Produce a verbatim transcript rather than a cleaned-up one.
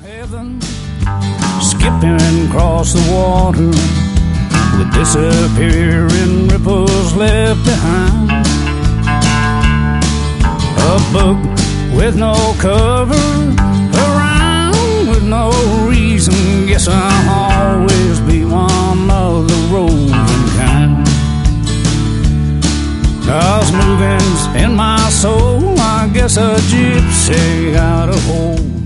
Heaven, skipping across the water with disappearing ripples left behind. A book with no cover, around with no reason. Guess I'll always be one of the roving kind. 'Cause moving's in my soul, I guess a gypsy got a hold.